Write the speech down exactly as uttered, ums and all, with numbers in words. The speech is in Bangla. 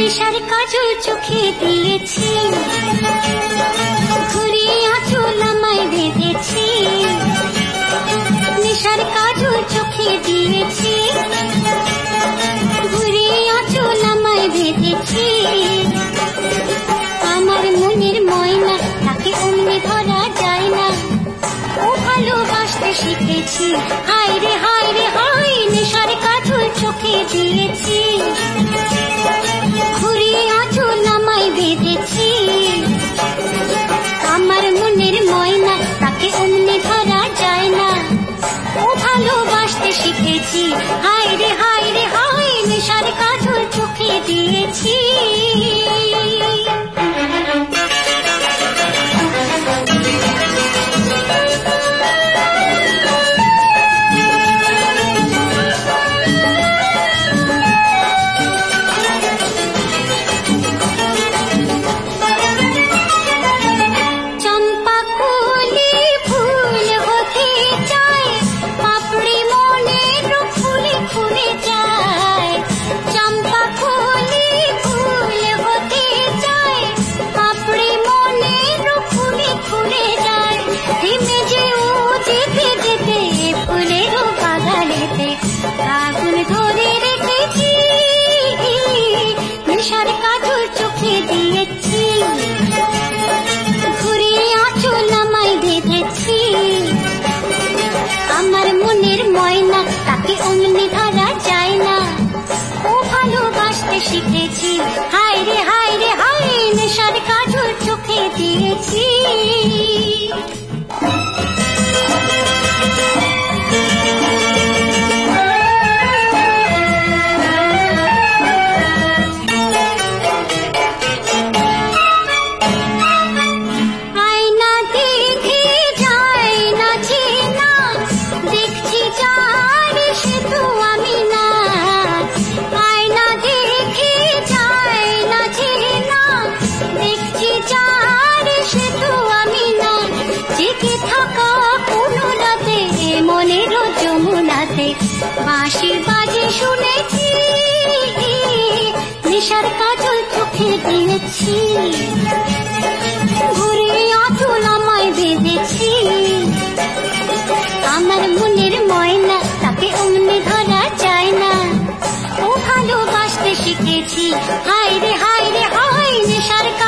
নেশার কাজল চোখে দিয়েছি, ঘুরিয়ে আঁচল আমায় বেঁধেছি। নেশার কাজল চোখে দিয়েছি, ঘুরিয়ে আঁচল আমায় বেঁধেছি। আমার মনের ময়না তাকে অমনি ধরা যায় না, ও ভালোবাসতে শিখেছি। হায় রে হায় রে হায়, নেশার কাজল চোখে দিয়েছি, ঘুরিয়ে আঁচল আমায় বেঁধেছি। আমার মনের ময়না তাকে অমনি ধরা যায় না, ও ভালোবাসতে শিখেছি। হায় রে হায় রে হায়, নেশার কাজল চোখে দিয়েছি। নেশার কাজল চোখে দিয়েছি, ঘুরিয়ে আঁচল আমায় বেঁধেছি। আমার মনের ময়না তাকে অমনি ধরা যায় না, ও ভালোবাসতে শিখেছি। হায় রে হায় রে হায়, নেশার কাজল চোখে দিয়েছি। বাঁশি বাজে শুনেছি, নেশার কাজল চোখে দিয়েছি, ঘুরিয়ে আঁচল আমায় বেঁধেছি। আমার মনের ময়না তাকে অমনি ধরা যায় না, ও ভালোবাসতে শিখেছি। হায় রে হায় রে হায়, নেশার